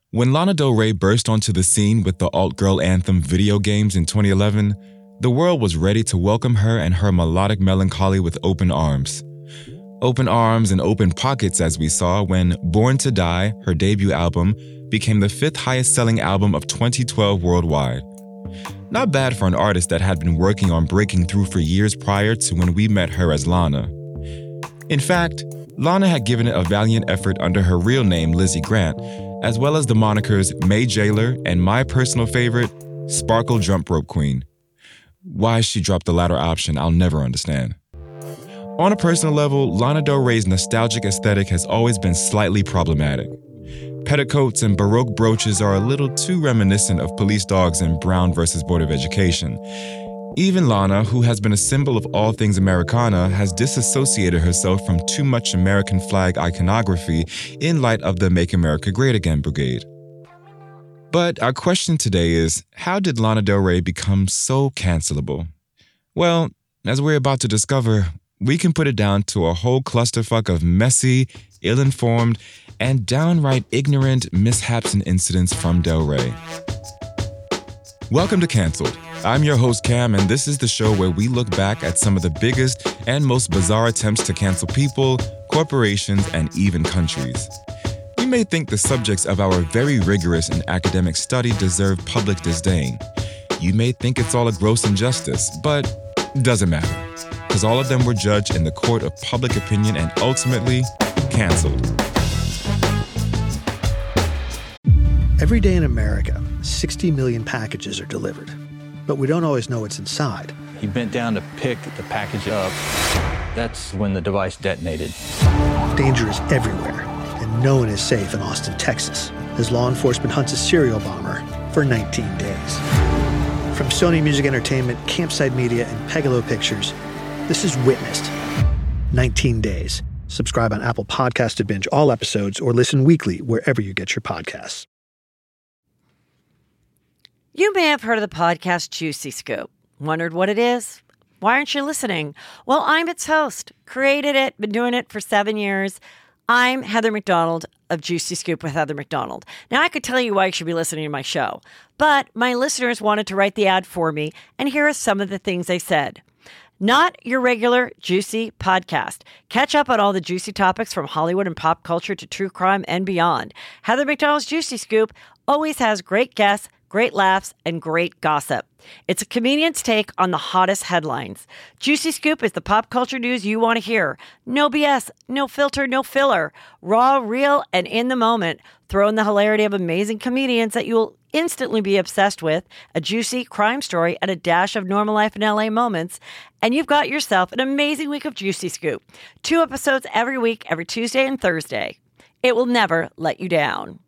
When Lana Del Rey burst onto the scene with the alt-girl anthem Video Games in 2011, the world was ready to welcome her and her melodic melancholy with open arms. Open arms and open pockets, as we saw when Born to Die, her debut album, became the 5th highest-selling album of 2012 worldwide. Not bad for an artist that had been working on breaking through for years prior to when we met her as Lana. In fact, Lana had given it a valiant effort under her real name, Lizzie Grant, as well as the monikers May Jailer and my personal favorite, Sparkle Jump Rope Queen. Why she dropped the latter option, I'll never understand. On a personal level, Lana Del Rey's nostalgic aesthetic has always been slightly problematic. Petticoats and Baroque brooches are a little too reminiscent of police dogs in Brown vs. Board of Education. Even Lana, who has been a symbol of all things Americana, has disassociated herself from too much American flag iconography in light of the Make America Great Again brigade. But our question today is, how did Lana Del Rey become so cancelable? Well, as we're about to discover, we can put it down to a whole clusterfuck of messy, ill-informed, and downright ignorant mishaps and incidents from Del Rey. Welcome to Cancelled. I'm your host Cam, and this is the show where we look back at some of the biggest and most bizarre attempts to cancel people, corporations, and even countries. You may think the subjects of our very rigorous and academic study deserve public disdain. You may think it's all a gross injustice, but it doesn't matter, because all of them were judged in the court of public opinion and ultimately canceled. Every day in America, 60 million packages are delivered, but we don't always know what's inside. He bent down to pick the package up. That's when the device detonated. Danger is everywhere, and no one is safe in Austin, Texas, as law enforcement hunts a serial bomber for 19 days. From Sony Music Entertainment, Campside Media, and Pegalo Pictures, this is Witnessed. 19 Days. Subscribe on Apple Podcasts to binge all episodes or listen weekly wherever you get your podcasts. You may have heard of the podcast Juicy Scoop. Wondered what it is? Why aren't you listening? Well, I'm its host. Created it, been doing it for 7 years. I'm Heather McDonald of Juicy Scoop with Heather McDonald. Now, I could tell you why you should be listening to my show, but my listeners wanted to write the ad for me, and here are some of the things they said. Not your regular juicy podcast. Catch up on all the juicy topics from Hollywood and pop culture to true crime and beyond. Heather McDonald's Juicy Scoop always has great guests, great laughs, and great gossip. It's a comedian's take on the hottest headlines. Juicy Scoop is the pop culture news you want to hear. No BS, no filter, no filler. Raw, real, and in the moment. Throw in the hilarity of amazing comedians that you will instantly be obsessed with, a juicy crime story, and a dash of normal life in LA moments, and you've got yourself an amazing week of Juicy Scoop. 2 episodes every week, every Tuesday and Thursday. It will never let you down.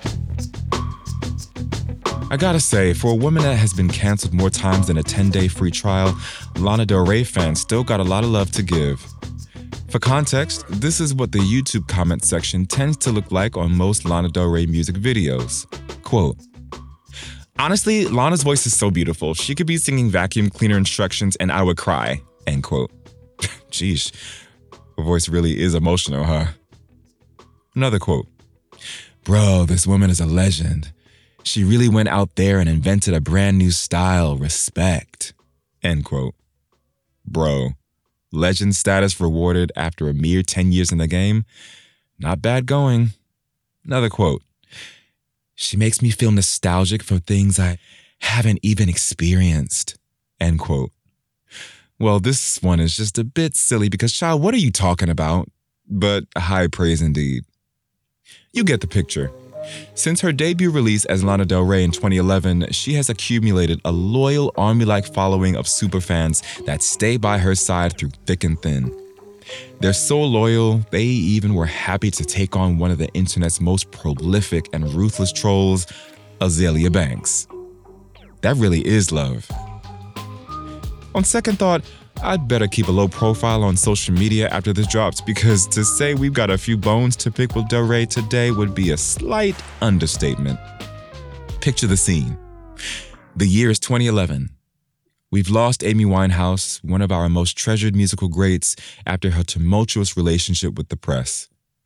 I gotta say, for a woman that has been canceled more times than a 10-day free trial, Lana Del Rey fans still got a lot of love to give. For context, this is what the YouTube comment section tends to look like on most Lana Del Rey music videos. Quote, "Honestly, Lana's voice is so beautiful. She could be singing vacuum cleaner instructions and I would cry." End quote. Jeez, her voice really is emotional, huh? Another quote, "Bro, this woman is a legend. She really went out there and invented a brand new style. Respect." End quote. Bro, legend status rewarded after a mere 10 years in the game? Not bad going. Another quote. "She makes me feel nostalgic for things I haven't even experienced." End quote. Well, this one is just a bit silly because, child, what are you talking about? But high praise indeed. You get the picture. Since her debut release as Lana Del Rey in 2011, she has accumulated a loyal army-like following of superfans that stay by her side through thick and thin. They're so loyal, they even were happy to take on one of the internet's most prolific and ruthless trolls, Azealia Banks. That really is love. On second thought, I'd better keep a low profile on social media after this drops, because to say we've got a few bones to pick with Del Rey today would be a slight understatement. Picture the scene. The year is 2011. We've lost Amy Winehouse, one of our most treasured musical greats, after her tumultuous relationship with the press.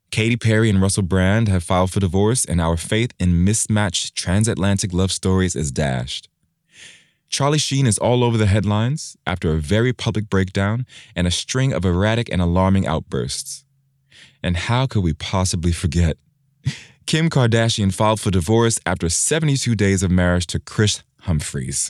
Katy Perry and Russell Brand have filed for divorce, and our faith in mismatched transatlantic love stories is dashed. Charlie Sheen is all over the headlines after a very public breakdown and a string of erratic and alarming outbursts. And how could we possibly forget? Kim Kardashian filed for divorce after 72 days of marriage to Kris Humphries.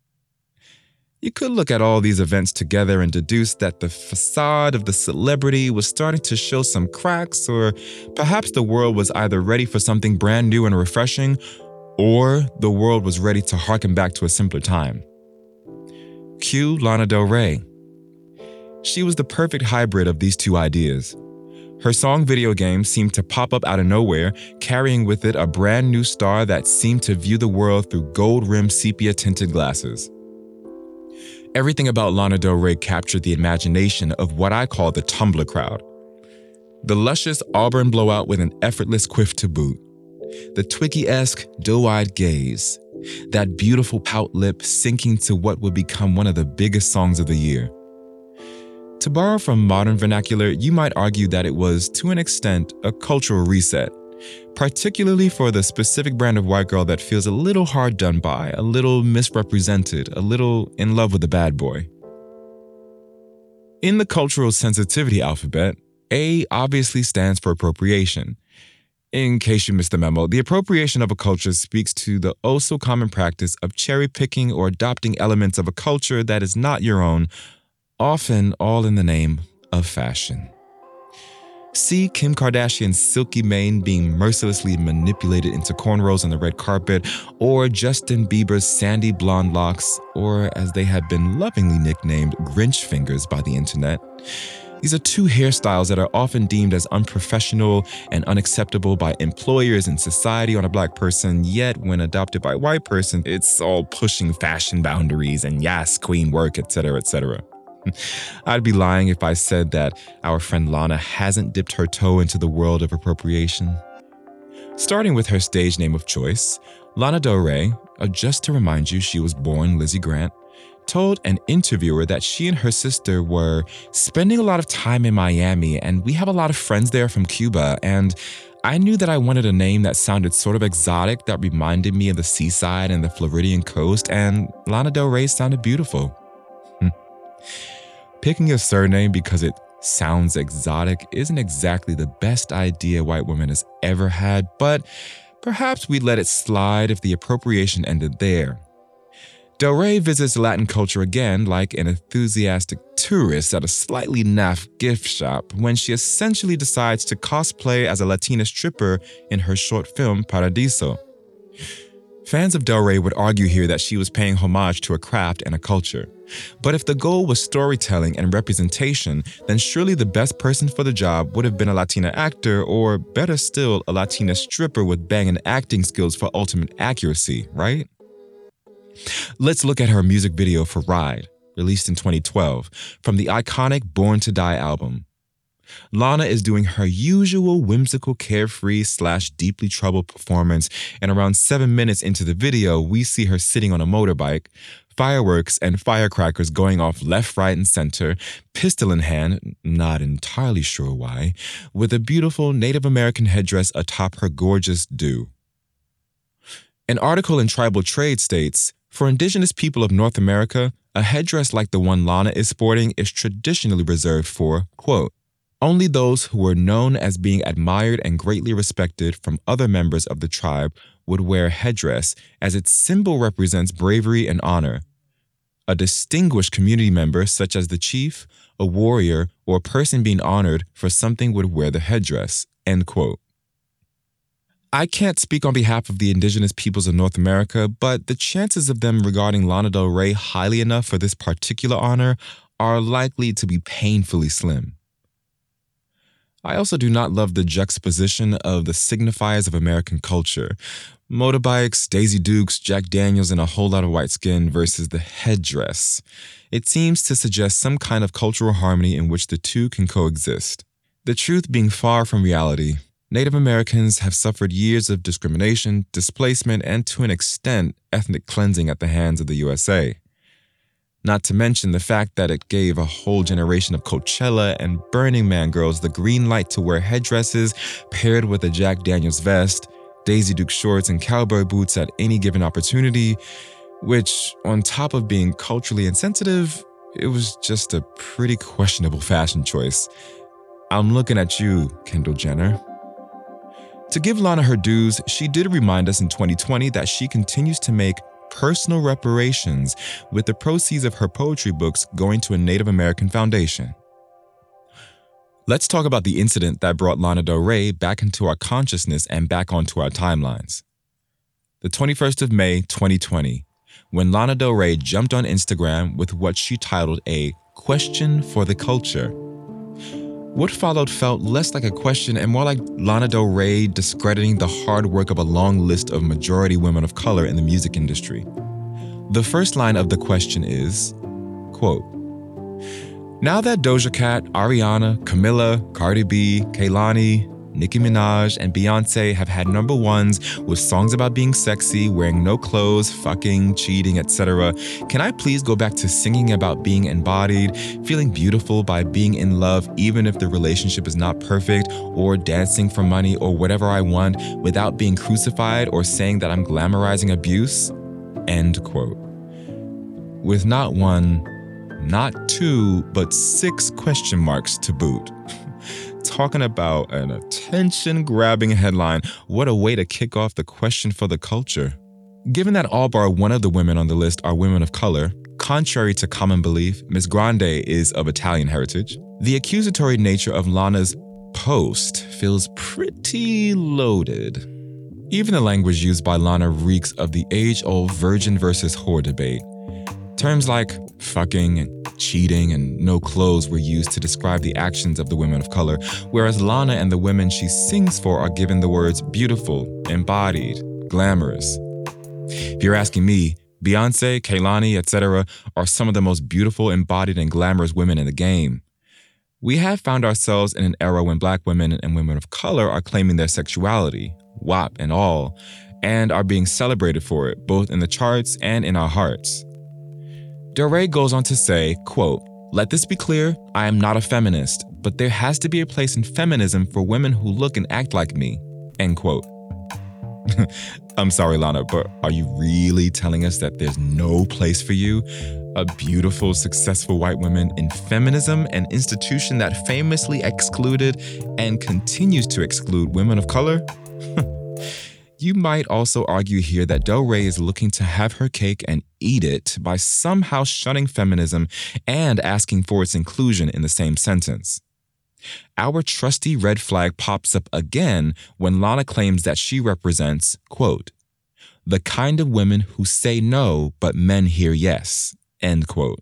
You could look at all these events together and deduce that the facade of the celebrity was starting to show some cracks, or perhaps the world was either ready for something brand new and refreshing, or the world was ready to harken back to a simpler time. Cue Lana Del Rey. She was the perfect hybrid of these two ideas. Her song Video Game seemed to pop up out of nowhere, carrying with it a brand new star that seemed to view the world through gold-rimmed sepia-tinted glasses. Everything about Lana Del Rey captured the imagination of what I call the Tumblr crowd. The luscious auburn blowout with an effortless quiff to boot. The Twiggy-esque, doe-eyed gaze. That beautiful pout lip syncing to what would become one of the biggest songs of the year. To borrow from modern vernacular, you might argue that it was, to an extent, a cultural reset, particularly for the specific brand of white girl that feels a little hard done by, a little misrepresented, a little in love with the bad boy. In the cultural sensitivity alphabet, A obviously stands for appropriation. In case you missed the memo, the appropriation of a culture speaks to the oh-so-common practice of cherry-picking or adopting elements of a culture that is not your own, often all in the name of fashion. See Kim Kardashian's silky mane being mercilessly manipulated into cornrows on the red carpet, or Justin Bieber's sandy blonde locks, or as they have been lovingly nicknamed, Grinch fingers by the internet. These are two hairstyles that are often deemed as unprofessional and unacceptable by employers and society on a black person, yet when adopted by a white person, it's all pushing fashion boundaries and yes, queen work, etc., etc. I'd be lying if I said that our friend Lana hasn't dipped her toe into the world of appropriation. Starting with her stage name of choice, Lana Del Rey, just to remind you she was born Lizzie Grant, told an interviewer that she and her sister were spending a lot of time in Miami, and we have a lot of friends there from Cuba, and I knew that I wanted a name that sounded sort of exotic, that reminded me of the seaside and the Floridian coast, and Lana Del Rey sounded beautiful. Picking a surname because it sounds exotic isn't exactly the best idea a white woman has ever had, but perhaps we'd let it slide if the appropriation ended there. Del Rey visits Latin culture again like an enthusiastic tourist at a slightly naff gift shop when she essentially decides to cosplay as a Latina stripper in her short film Paradiso. Fans of Del Rey would argue here that she was paying homage to a craft and a culture. But if the goal was storytelling and representation, then surely the best person for the job would have been a Latina actor, or better still, a Latina stripper with banging acting skills for ultimate accuracy, right? Let's look at her music video for Ride, released in 2012, from the iconic Born to Die album. Lana is doing her usual whimsical, carefree/deeply troubled performance, and around 7 minutes into the video, we see her sitting on a motorbike, fireworks and firecrackers going off left, right, and center, pistol in hand, not entirely sure why, with a beautiful Native American headdress atop her gorgeous do. An article in Tribal Trade states, for indigenous people of North America, a headdress like the one Lana is sporting is traditionally reserved for, quote, only those who were known as being admired and greatly respected from other members of the tribe would wear a headdress, as its symbol represents bravery and honor. A distinguished community member, such as the chief, a warrior, or a person being honored for something would wear the headdress, end quote. I can't speak on behalf of the indigenous peoples of North America, but the chances of them regarding Lana Del Rey highly enough for this particular honor are likely to be painfully slim. I also do not love the juxtaposition of the signifiers of American culture. Motorbikes, Daisy Dukes, Jack Daniels, and a whole lot of white skin versus the headdress. It seems to suggest some kind of cultural harmony in which the two can coexist. The truth being far from reality, Native Americans have suffered years of discrimination, displacement, and to an extent, ethnic cleansing at the hands of the USA. Not to mention the fact that it gave a whole generation of Coachella and Burning Man girls the green light to wear headdresses paired with a Jack Daniels vest, Daisy Duke shorts, and cowboy boots at any given opportunity, which, on top of being culturally insensitive, it was just a pretty questionable fashion choice. I'm looking at you, Kendall Jenner. To give Lana her dues, she did remind us in 2020 that she continues to make personal reparations with the proceeds of her poetry books going to a Native American foundation. Let's talk about the incident that brought Lana Del Rey back into our consciousness and back onto our timelines. The 21st of May, 2020, when Lana Del Rey jumped on Instagram with what she titled a question for the culture. What followed felt less like a question and more like Lana Del Rey discrediting the hard work of a long list of majority women of color in the music industry. The first line of the question is, quote, "Now that Doja Cat, Ariana, Camila, Cardi B, Kehlani, Nicki Minaj, and Beyonce have had number ones with songs about being sexy, wearing no clothes, fucking, cheating, etc., can I please go back to singing about being embodied, feeling beautiful by being in love even if the relationship is not perfect, or dancing for money or whatever I want without being crucified or saying that I'm glamorizing abuse?" End quote. With not one, not two, but 6 question marks to boot. Talking about an attention-grabbing headline, what a way to kick off the question for the culture. Given that all bar one of the women on the list are women of color, contrary to common belief, Ms. Grande is of Italian heritage, the accusatory nature of Lana's post feels pretty loaded. Even the language used by Lana reeks of the age-old virgin versus whore debate. Terms like fucking and cheating and no clothes were used to describe the actions of the women of color, whereas Lana and the women she sings for are given the words beautiful, embodied, glamorous. If you're asking me, Beyonce, Kehlani, etc. are some of the most beautiful, embodied, and glamorous women in the game. We have found ourselves in an era when Black women and women of color are claiming their sexuality, WAP and all, and are being celebrated for it, both in the charts and in our hearts. Del Rey goes on to say, quote, "Let this be clear, I am not a feminist, but there has to be a place in feminism for women who look and act like me," end quote. I'm sorry, Lana, but are you really telling us that there's no place for you, a beautiful, successful white woman, in feminism, an institution that famously excluded and continues to exclude women of color? You might also argue here that Del Rey is looking to have her cake and eat it by somehow shunning feminism and asking for its inclusion in the same sentence. Our trusty red flag pops up again when Lana claims that she represents, quote, "the kind of women who say no, but men hear yes," end quote.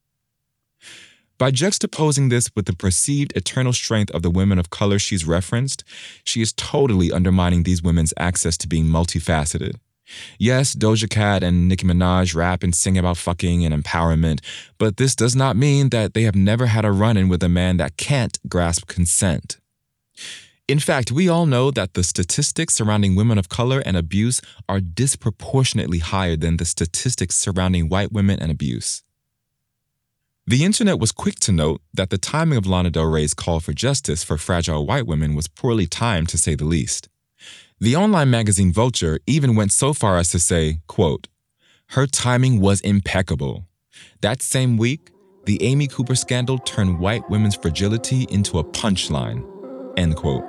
By juxtaposing this with the perceived eternal strength of the women of color she's referenced, she is totally undermining these women's access to being multifaceted. Yes, Doja Cat and Nicki Minaj rap and sing about fucking and empowerment, but this does not mean that they have never had a run-in with a man that can't grasp consent. In fact, we all know that the statistics surrounding women of color and abuse are disproportionately higher than the statistics surrounding white women and abuse. The internet was quick to note that the timing of Lana Del Rey's call for justice for fragile white women was poorly timed, to say the least. The online magazine Vulture even went so far as to say, quote, "Her timing was impeccable. That same week, the Amy Cooper scandal turned white women's fragility into a punchline," end quote.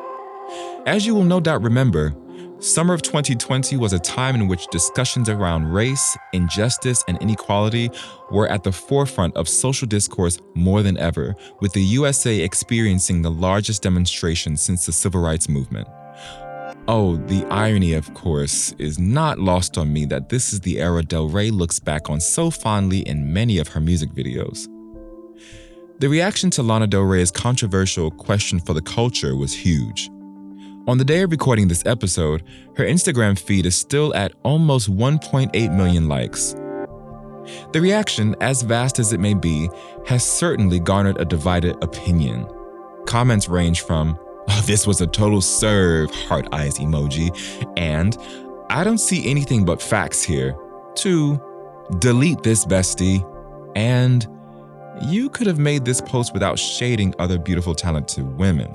As you will no doubt remember, summer of 2020 was a time in which discussions around race, injustice, and inequality were at the forefront of social discourse more than ever, with the USA experiencing the largest demonstration since the Civil Rights Movement. Oh, the irony, of course, is not lost on me that this is the era Del Rey looks back on so fondly in many of her music videos. The reaction to Lana Del Rey's controversial question for the culture was huge. On the day of recording this episode, her Instagram feed is still at almost 1.8 million likes. The reaction, as vast as it may be, has certainly garnered a divided opinion. Comments range from, "Oh, this was a total serve," heart eyes emoji, and "I don't see anything but facts here," to "delete this bestie," And you could have made this post without shading other beautiful, talented women.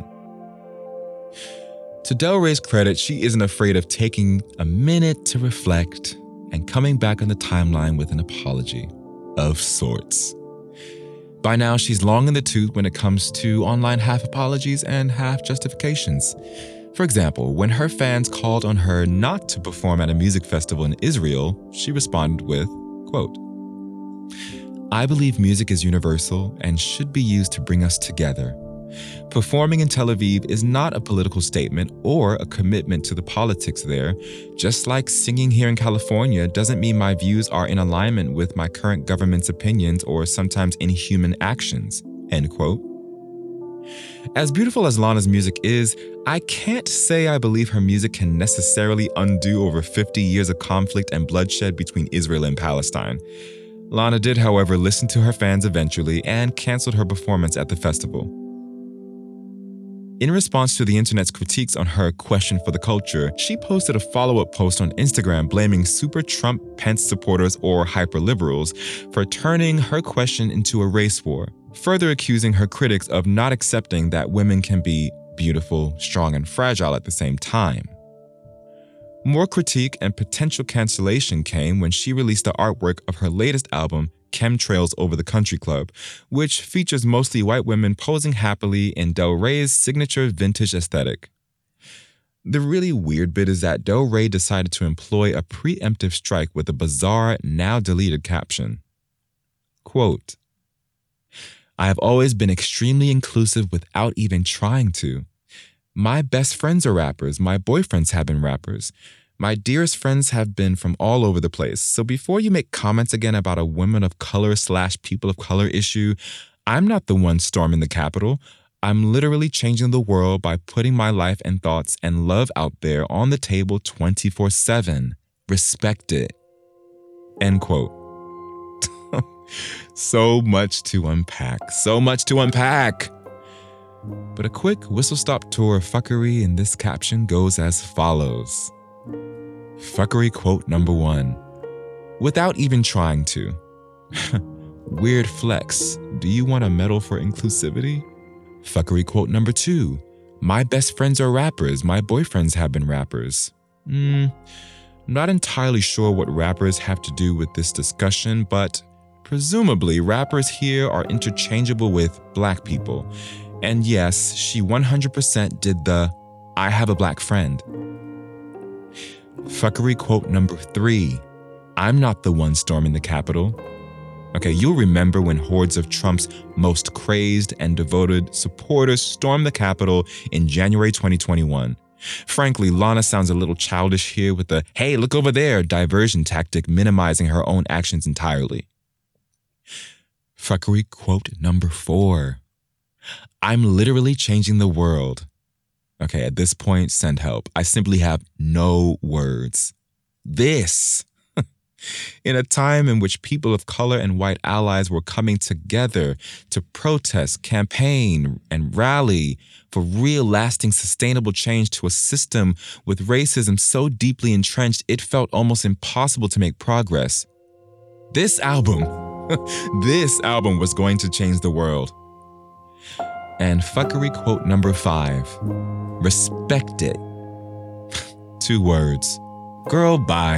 To Del Rey's credit, she isn't afraid of taking a minute to reflect and coming back on the timeline with an apology of sorts. By now, she's long in the tooth when it comes to online half apologies and half justifications. For example, when her fans called on her not to perform at a music festival in Israel, she responded with, quote, "I believe music is universal and should be used to bring us together. Performing in Tel Aviv is not a political statement or a commitment to the politics there, just like singing here in California doesn't mean my views are in alignment with my current government's opinions or sometimes inhuman actions." End quote. As beautiful as Lana's music is, I can't say I believe her music can necessarily undo over 50 years of conflict and bloodshed between Israel and Palestine. Lana did, however, listen to her fans eventually and canceled her performance at the festival. In response to the internet's critiques on her question for the culture, she posted a follow-up post on Instagram blaming super Trump Pence supporters or hyperliberals for turning her question into a race war, further accusing her critics of not accepting that women can be beautiful, strong, and fragile at the same time. More critique and potential cancellation came when she released the artwork of her latest album, Chemtrails Over the Country Club, which features mostly white women posing happily in Del Rey's signature vintage aesthetic. The really weird bit is that Del Rey decided to employ a preemptive strike with a bizarre, now-deleted caption. Quote, "I have always been extremely inclusive without even trying to. My best friends are rappers. My boyfriends have been rappers. My dearest friends have been from all over the place. So before you make comments again about a women of color / people of color issue, I'm not the one storming the Capitol. I'm literally changing the world by putting my life and thoughts and love out there on the table 24/7. Respect it." End quote. So much to unpack. So much to unpack. But a quick whistle-stop tour of fuckery in this caption goes as follows. Fuckery quote number 1. "Without even trying to." Weird flex. Do you want a medal for inclusivity? Fuckery quote number 2. "My best friends are rappers. My boyfriends have been rappers." Not entirely sure what rappers have to do with this discussion, but presumably rappers here are interchangeable with black people. And yes, she 100% did the "I have a black friend." Fuckery quote number 3. "I'm not the one storming the Capitol." Okay, you'll remember when hordes of Trump's most crazed and devoted supporters stormed the Capitol in January 2021. Frankly, Lana sounds a little childish here with the "hey, look over there" diversion tactic, minimizing her own actions entirely. Fuckery quote number 4. "I'm literally changing the world." Okay, at this point, send help. I simply have no words. This, in a time in which people of color and white allies were coming together to protest, campaign, and rally for real, lasting, sustainable change to a system with racism so deeply entrenched it felt almost impossible to make progress. This album was going to change the world. And fuckery quote number 5. Respect it. 2 words. Girl, bye.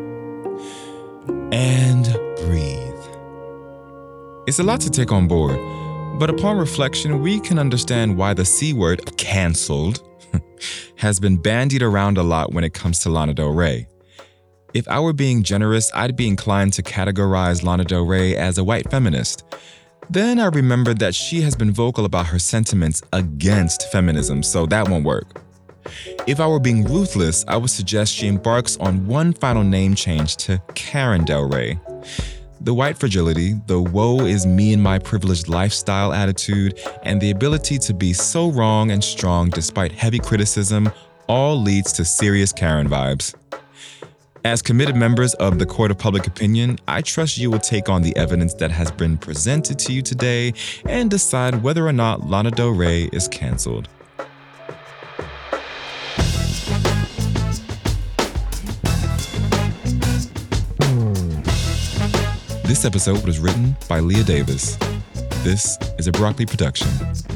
And breathe. It's a lot to take on board, but upon reflection, we can understand why the C word, canceled, has been bandied around a lot when it comes to Lana Del Rey. If I were being generous, I'd be inclined to categorize Lana Del Rey as a white feminist. Then I remembered that she has been vocal about her sentiments against feminism, so that won't work. If I were being ruthless, I would suggest she embarks on one final name change to Karen Del Rey. The white fragility, the woe is me and my privileged lifestyle attitude, and the ability to be so wrong and strong despite heavy criticism all leads to serious Karen vibes. As committed members of the Court of Public Opinion, I trust you will take on the evidence that has been presented to you today and decide whether or not Lana Del Rey is canceled. This episode was written by Leah Davis. This is a Broccoli production.